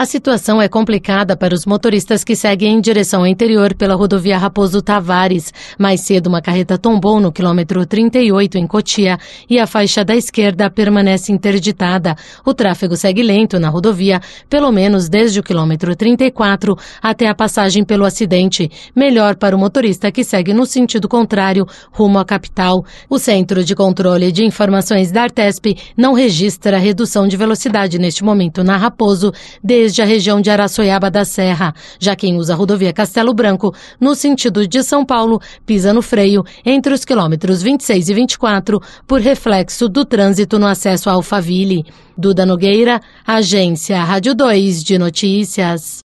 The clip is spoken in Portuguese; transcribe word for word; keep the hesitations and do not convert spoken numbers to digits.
A situação é complicada para os motoristas que seguem em direção ao interior pela rodovia Raposo Tavares. Mais cedo, uma carreta tombou no quilômetro trinta e oito em Cotia e a faixa da esquerda permanece interditada. O tráfego segue lento na rodovia, pelo menos desde o quilômetro trinta e quatro até a passagem pelo acidente. Melhor para o motorista que segue no sentido contrário, rumo à capital. O Centro de Controle de Informações da Artesp não registra redução de velocidade neste momento na Raposo, desde desde a região de Araçoiaba da Serra. Já quem usa a rodovia Castelo Branco, no sentido de São Paulo, pisa no freio entre os quilômetros vinte e seis e vinte e quatro, por reflexo do trânsito no acesso a Alphaville. Duda Nogueira, Agência Rádio dois de Notícias.